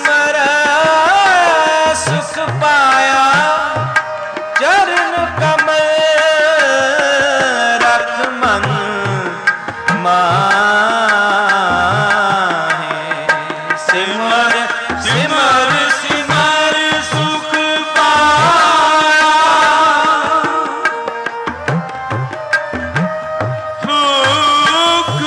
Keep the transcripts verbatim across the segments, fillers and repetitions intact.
सिमर सुख पाया चरण कमल रख मन माहे। सिमर सिमर सिमर सुख पाया सुख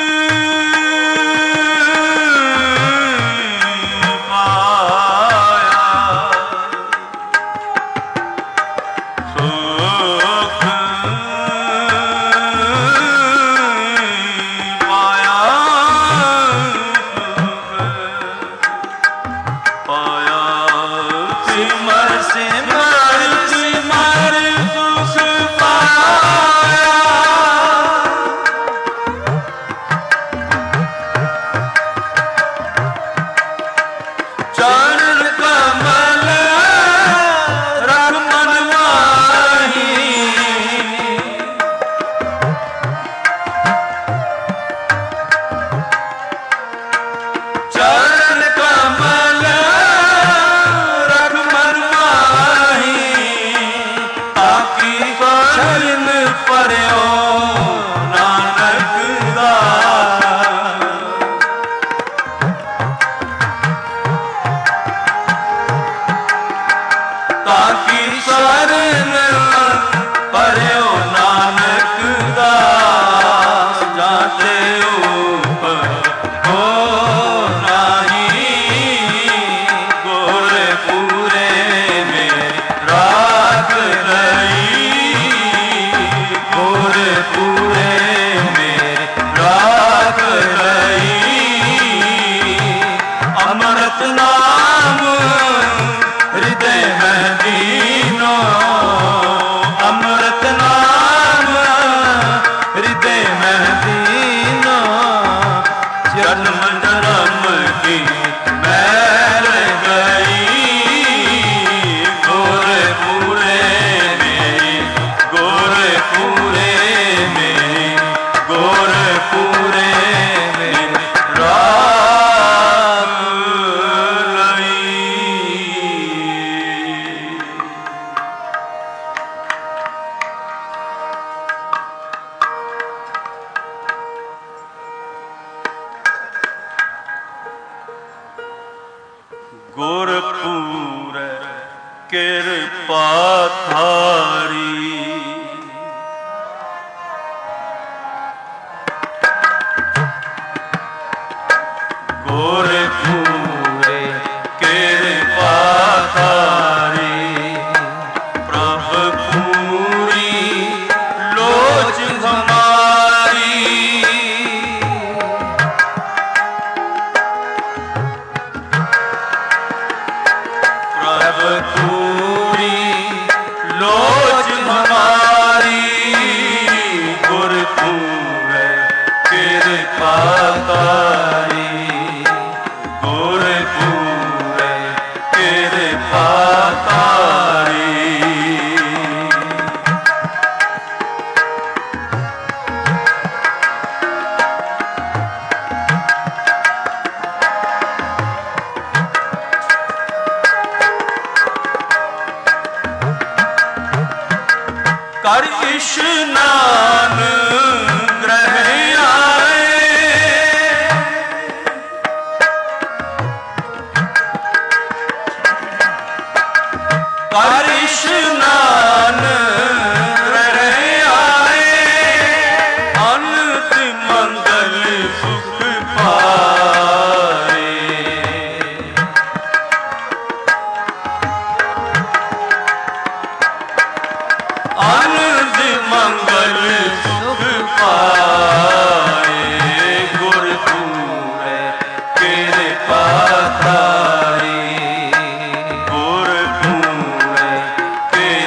गुरपुर कृपा थारी। गुरपुर कृपा थारी प्रभ पूरी लोच हमारी। प्रभ पूरी लोच हमारी गुरपुर कृपा तारी। गुरपुर कृपा तारी। कर इशनान ग्रह आए। कर इशनान ग्रह आए अनंत मंगल सुख पाए। आनंद मंगल सुख पाए गुरपुर कृपा तारी। गुरपुर कृपा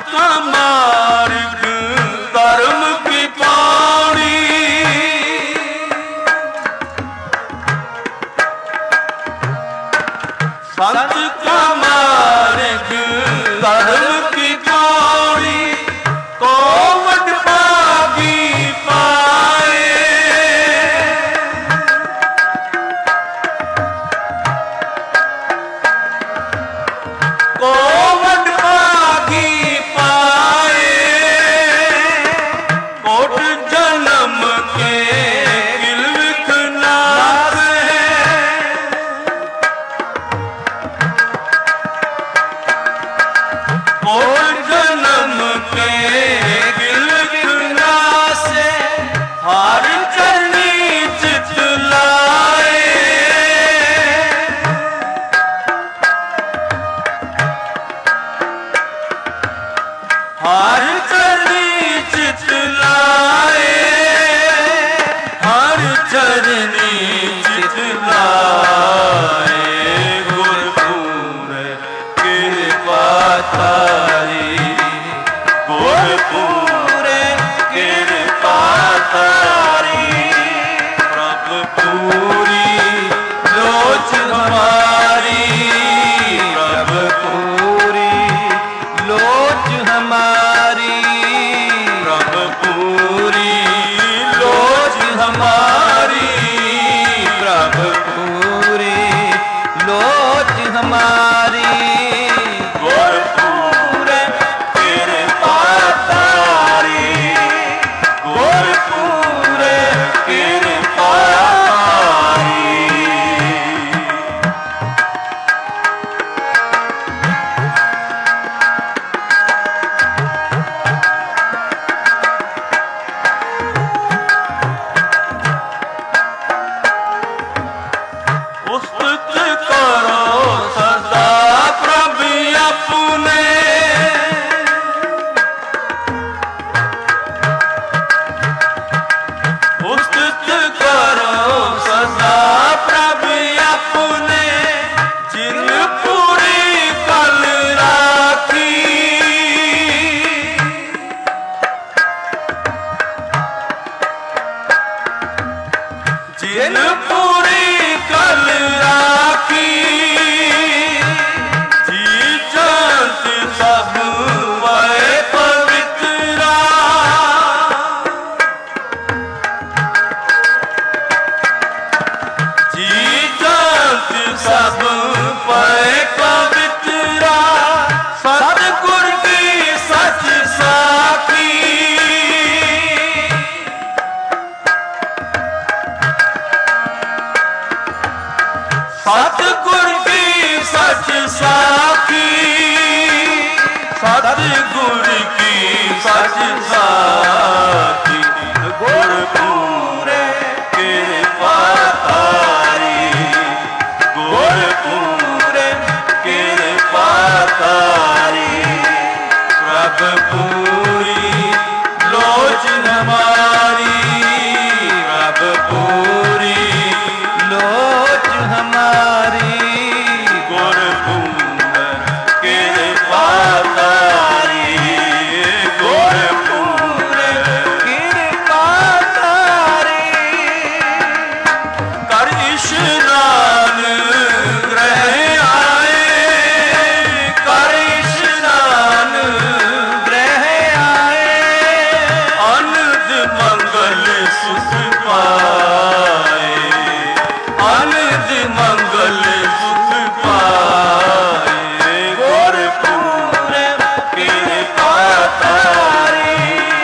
का मार्ग धर्म की पौड़ी, संत का मार्ग धर्म की पौड़ी, कोवट पागी पाए, कोवट पागी पाए, कोट जन्म के किलविख नास है, कोट जन्म के किलविख नास है, हर चरनी चित लाए, हर चरनी चित लाए, हर चरनी चित लाए, गुरपुर कृपा तारी, गुरपुर कृपा तारी, प्रभु पूरी लोच हमारी, प्रभु पूरी लोच हमारी, प्रभु पूरी लोच हमारी, प्रभु पूरी लोच हमारी, गुरपुर कृपा तारी, गुरपुर कृपा तारी। उस्तुत करो सदा प्रभु अपने, उस्तुत करो सदा प्रभु अपने, जिन पूरी कल राखी, जिन पूरी कल राखी, जी जात सब वै पवित्रा, जी जात सब वै पवित्रा, सतगुर की सच साखी, सतगुर की सच साखी, सतगुर की सच साखी, गुरपुर कृपा तारी, गुरपुर कृपा तारी, प्रभु पूरी लोच हमारी, प्रभु पूरी लोच हमारी, गुरपुर कृपा तारी, गुरपुर कृपा तारी, कर इशनान ग्रह आए, कर इशनान ग्रह आए, अनंत मंगल सुख पाए, अनंत मंगल सुख पाए, गुरपुर कृपा तारी,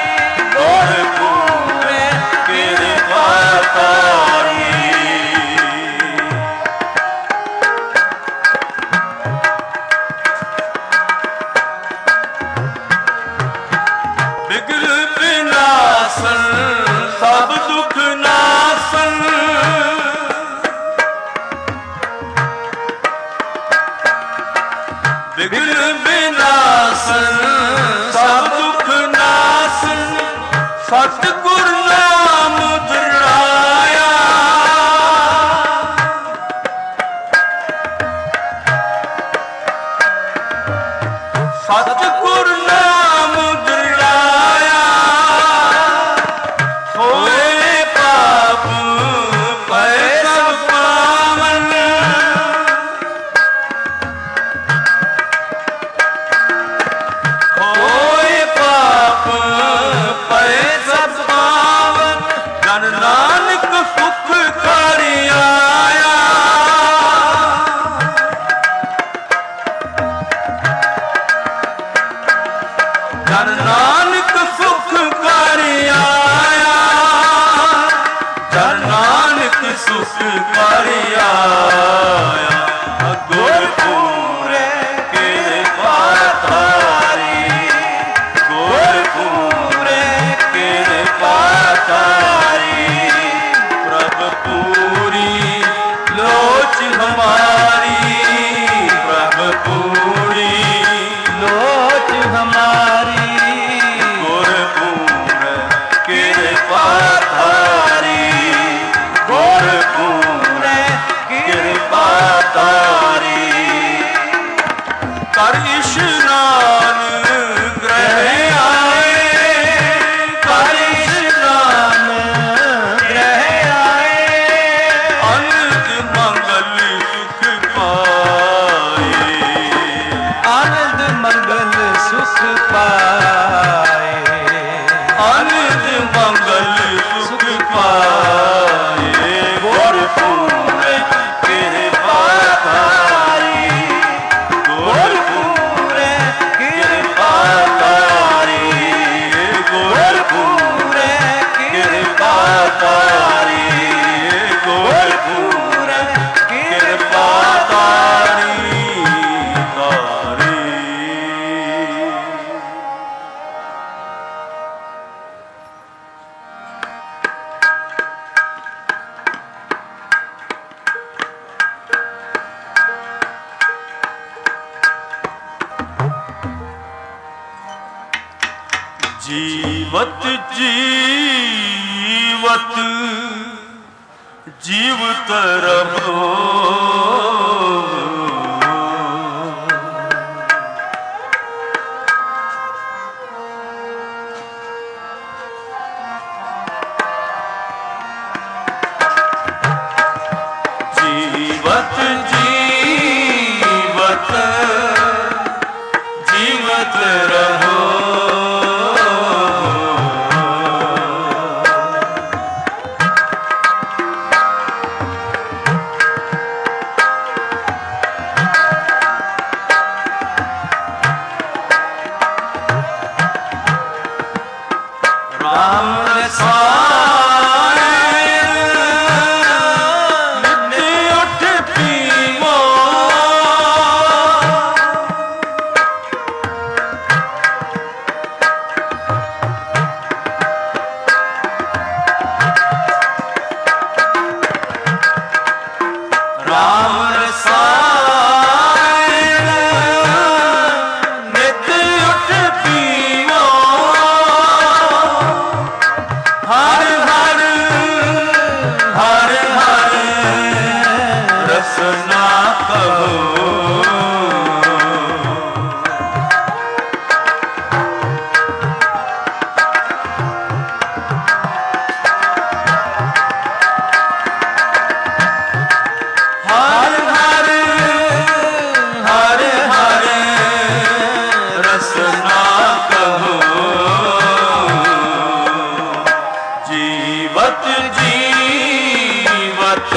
गुरपुर कृपा तारी। विघ्न विनाशन सब दुख नाशन, विघ्न विनाशन सब दुख नाशन, सतगुर नाम धराया, सतगुर नाम कर आया गुरपुरे कृपा तारी गुरपुरे कृपा तारी प्रभु पूरी लोच हमारी प्रभु पूरी लोच हमारी गुरपुर कृपा तारी गुरपुर कृपा तारी कर इशनान ग्रह आए कर इशनान ग्रह आए आनंद मंगल सुख पाए आनंद मंगल सुख पाए आनंद मंगल सुख पाए गुरपुर कृपा तारी गुरपुर कृपा तारी गुरपुर कृपा तारी गुरपुर कृपा तारी तारी जीवत जीवत जीवत रहो जीवत जीवत जीवत रहो राम रसायन नित्य उठ पीवो राम रसायन नित्य उठ पीवो हर हर हर हर रसना कहो हर हर हर हर रसना कहो जीवत जीवत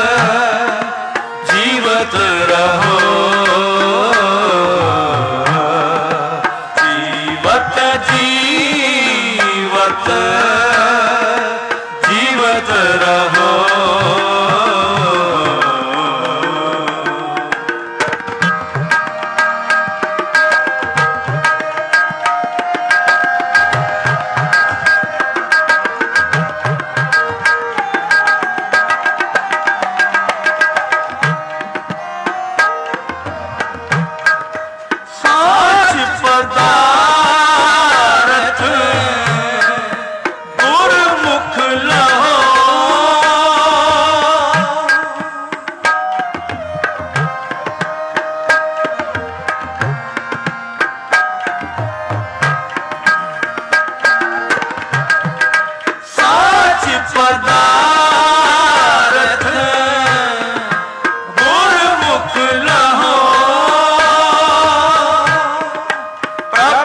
जीवत रहो जीवत जीवत जीवत रहो साच पदारथ गुरमुख लहो साच पदारथ गुरमुख लहो प्रभु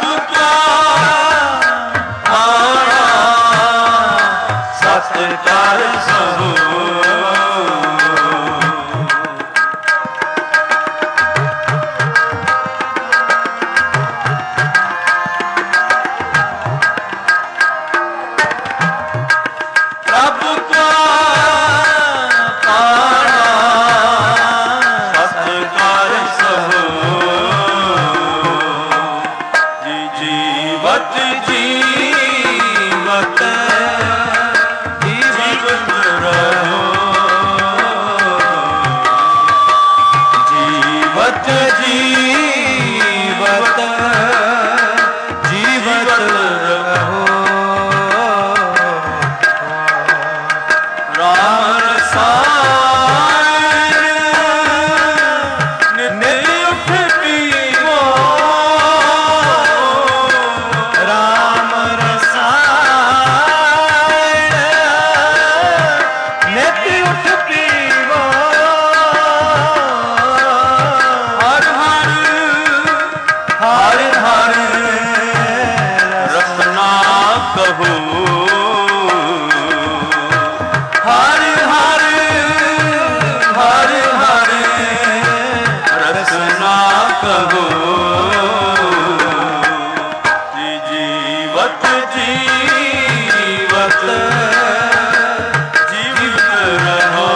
जीवत जीवत जीवत रहो राम रसायन नित्य उठ पीवो राम रसायन नित्य उठ पीवो हर हर हर हर रखना कहो हर हर हर हर रखना कहो जीवत जीवत जीवित रहो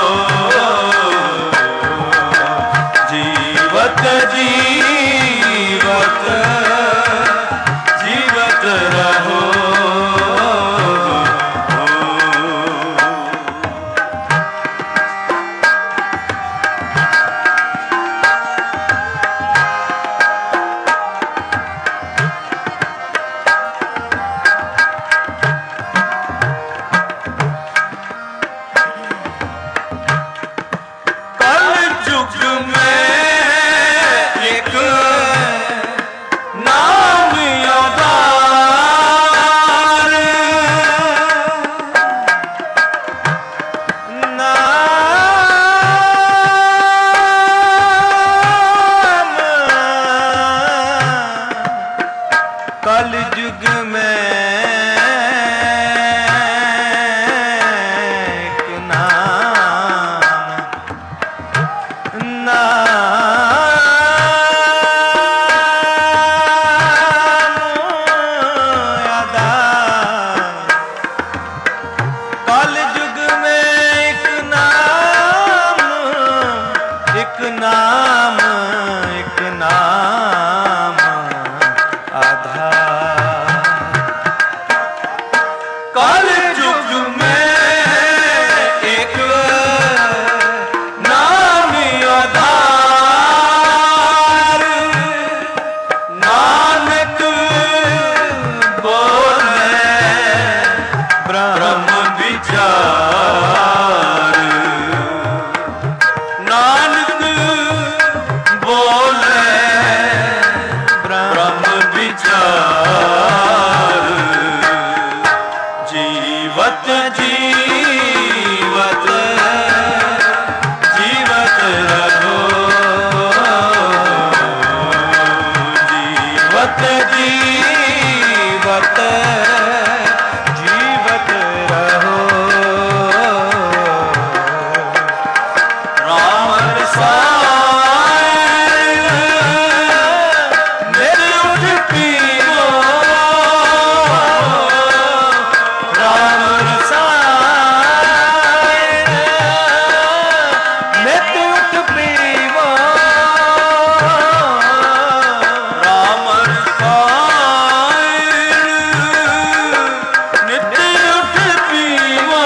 जीवत जीवत जीवत रहो कल युग में एक नाम आधार नाम कल युग में एक नाम कल युग में एक नाम एक नाम एक नाम आधार कल युग में एक नाम आधार नानक बोले ब्रह्म विचार नानक बोले ब्रह्म विचार जीवत जीवत जीवत रहो जीवत जीवत जीवत रहो राम रसायन नित्य उठ पीवो राम रसायन नित्य उठ पीवो राम रसायन नित्य उठ पीवो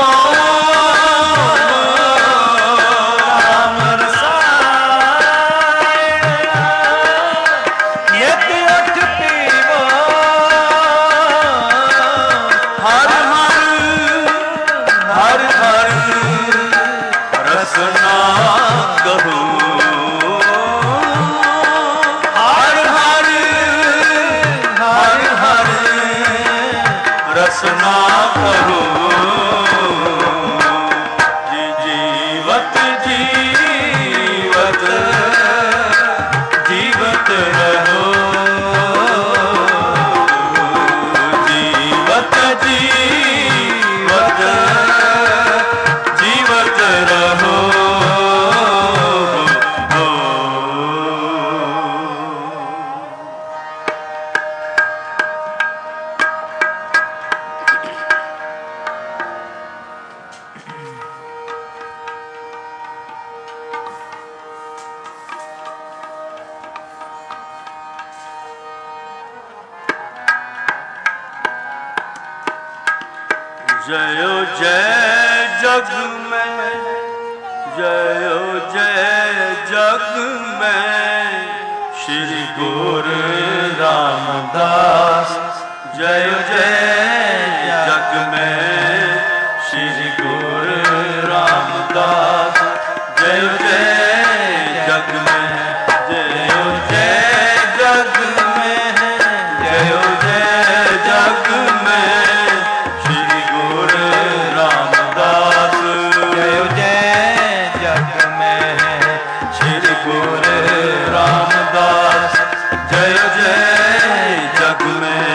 राम रसायन नित्य उठ पीवो हर हर हर हर रसना कहो हर हर हर हर रसना कहो जीवत जीवत जीवत रहो जीवत जीवत जीवत रहो जयो जय जग में जयो जय जग जग में श्री गुरु रामदास जय जय जग में श्री गुरु रामदास जय जय जग में जय जय जग में जय जय जग में श्री गुरु रामदास जय जय जग में श्री गुरु रामदास जय जय जग में।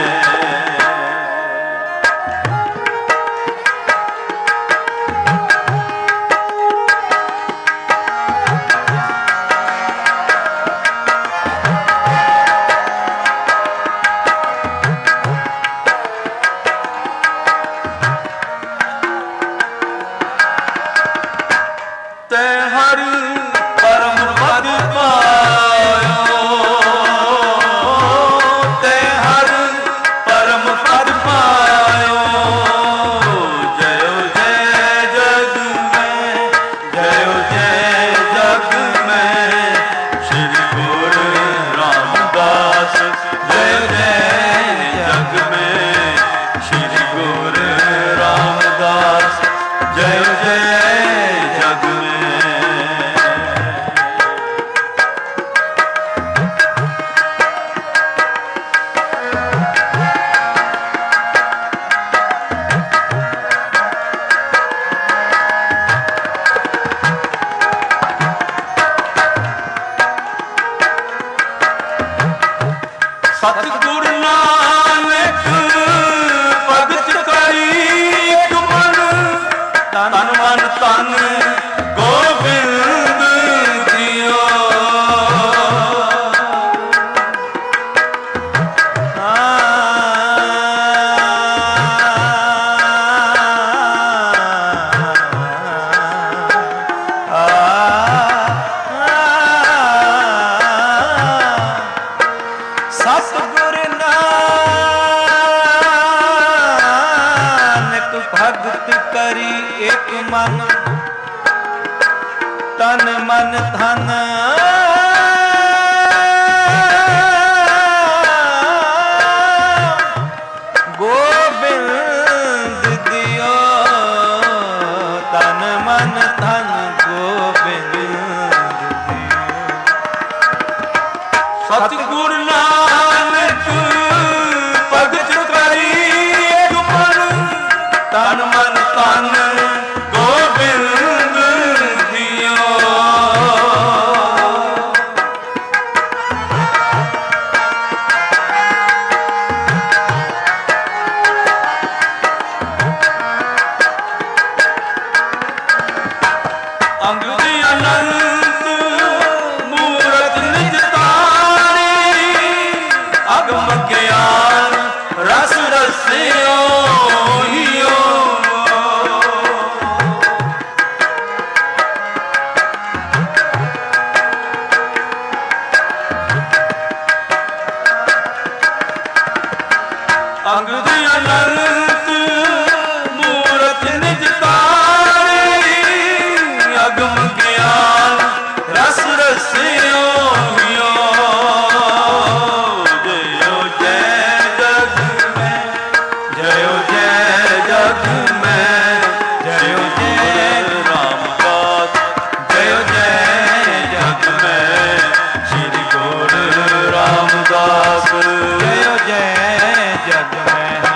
सतगुरु नानक भगत करी मन तन मन तन गोबिंद दियो सतगुरु नानक भगत करी एक मन तन मन धन गोबिंद दियो तन मन धन गोबिंद दियो। सतगुरु नानक भगत करी एक मन तन मन तन गोबिंद दियो। अंग अनंत मूरत निज अगम ज्ञान रस रसियो हियो अंग अनंत मूरत निज तारी अगम ज्ञान रस रसियो हियो। जय जय जग में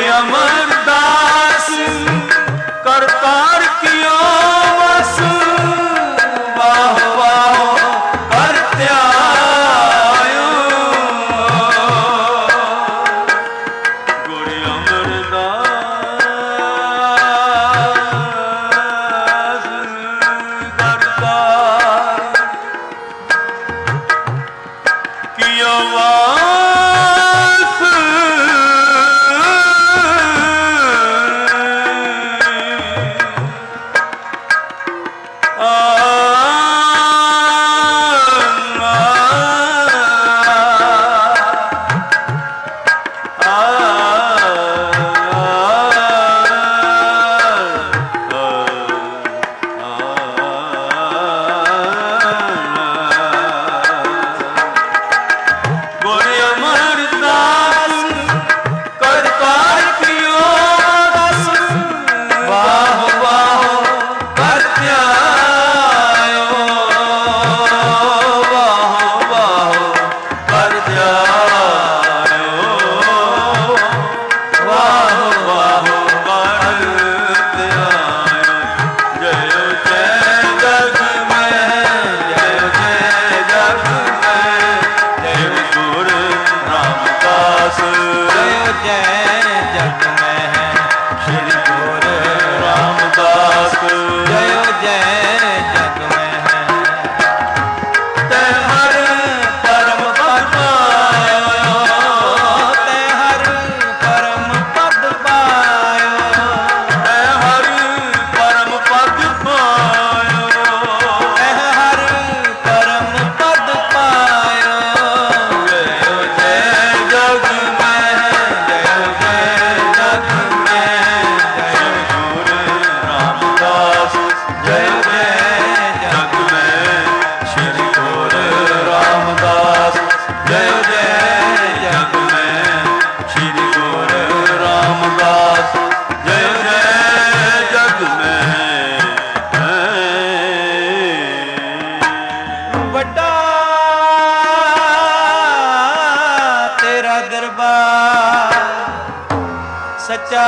ਅਮਰਦਾਸ ਕਰਤਾਰ ਕਿਓ ਵਸ ਵਾਹ ਵਾਹ ਕਰ ਧਿਆਇਓ ਗੁਰ ਅਮਰਦਾਸ ਕਰਤਾਰ ਕਿਓ ਸੱਚਾ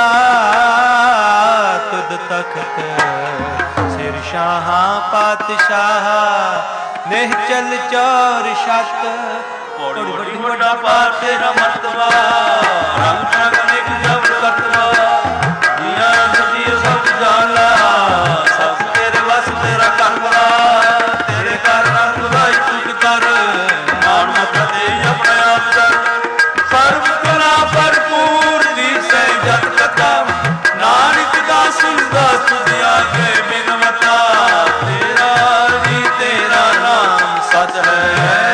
ਤੁਧ ਤਖਤ ਸਿਰ ਸ਼ਾਹਾਂ ਪਾਤਸ਼ਾਹ ਨਿਹਚਲ ਚੌਰ ਛਤ ਪੌੜੀ ਵੱਡੀ ਵੱਡਾ ਪਾਰ ਤੇਰਾ ਮਰਤਬਾ ਰੰਗ ਰੰਗ ਨਿਕ ਜਬ ਕਰਤਵਾ ਜੀਆਂ ਸਦੀ ਸਭ ਜਾਣਾ ਸਭ ਤੇਰੇ ਵਸ ਤੇਰਾ ਕਰਵਾ ਤੇਰੇ ਕਰ ਰੰਗ ਖੁਦਾਈ ਤੂੰ ਕਰ ਮਾਣ ਮੱਥਾ ਦੇ ਆਪਣੇ ਆਪ ਕਰ ਸਰਬ ਕਲਾ ਭਰਪੂਰ ਦੀ ਸਹਿ ਜਤ ਕਥਾ ਨਾਨਕ ਦਾਸ ਦਾ ਤੁਧ ਆਗੇ ਬਿਨਵਤਾ ਤੇਰਾ ਜੀ ਤੇਰਾ ਨਾਮ ਸਚ ਹੈ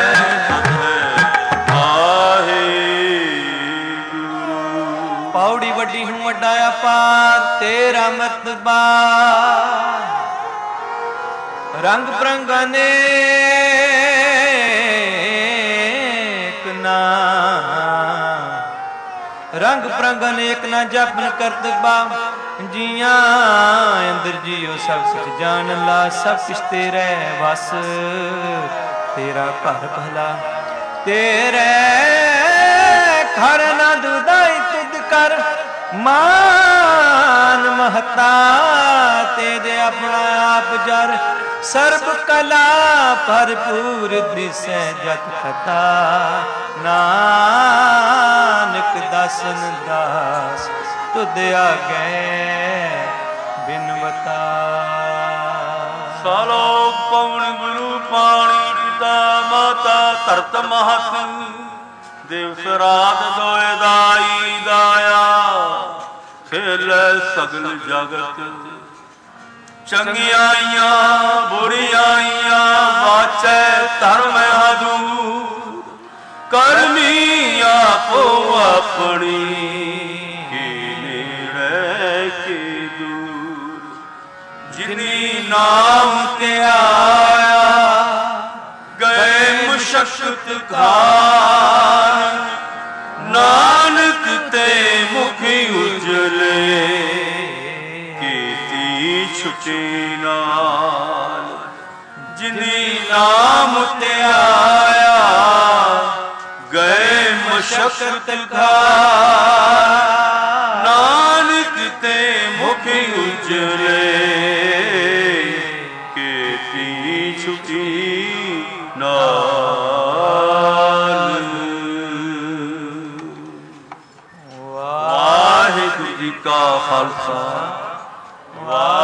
ਪੌੜੀ ਵੱਡੀ ਹੂੰ ਵੱਡਾ ਅਪਾਰ ਤੇਰਾ ਮਰਤਬਾ ਰੰਗ ਬਰੰਗ ਅਨੇਕ ਨਾ ਰੰਗ ਬਰੰਗ ਅਨੇਕ ਨਾ ਜਪਨ ਕਰਤਬਾ ਜੀਆਂ ਅੰਦਰ ਜੀਓ ਸਭ ਕੁਛ ਜਾਣ ਲਾ ਸਭ ਕੁਛ ਤੇਰੇ ਵਸ ਤੇਰਾ ਘਰ ਭਲਾ ਤੇਰੇ ਘਰ ਨਾ ਦੁਦਾਈ ਤੁਧ ਕਰ ਮਾਨ ਮਹਤਾ ਤੇਰੇ ਆਪਣਾ ਆਪ ਜਰ ਸਰਬ ਕਲਾ ਭਰਪੂਰ ਦਿਸੈ ਜਤ ਕਥਾ ਨਾਨਕ ਦਾਸਨ ਦਾਸ ਤੁਧ ਆਗੇ ਬਿਨਵਤਾ ਸਾਲੋਕ ਪਵਨ ਗੁਰੂ ਪਾਣੀ ਪਿਤਾ ਮਾਤਾ ਧਰਤ ਮਹਤ ਦਿਵਸ ਰਾਤ ਦੋਇ ਦਾਈ ਦਾਇਆ ਖੇਲੇ ਸਗਲ ਜਗਤ ਚੰਗਿਆਈਆਂ ਬੁਰੀਆਈਆਂ ਵਾਚੈ ਧਰਮ ਹਦੂਰ ਕਰਮੀ ਆਪੋ ਆਪਣੀ ਕੀ ਨੇੜੇ ਕੀ ਦੂਰ ਜਿਨੀ ਨਾਮ ਤੇ ਆਇਆ ਗਏ ਮੁਸ਼ਕਤ ਖਾਨ ਨਾਨਕ ਤੇ ਮੁਖੀ ਉਜਲੇ ਕੀਤੀ ਛੁਟੀ ਨਾਲ ਜਿਨੀ ਨਾਮ ਤੇ ਆਇਆ ਗਏ ਮੁਸ਼ਕਤ ਖਾਨ ਨਾਨਕ ਤੇ ਮੁਖ ਉਜਲੇ ਕੀਤੀ ਛੁਟੀ ਨਾਲ। ਵਾਹਿਗੁਰੂ ਜੀ ਕਾ ਖਾਲਸਾ।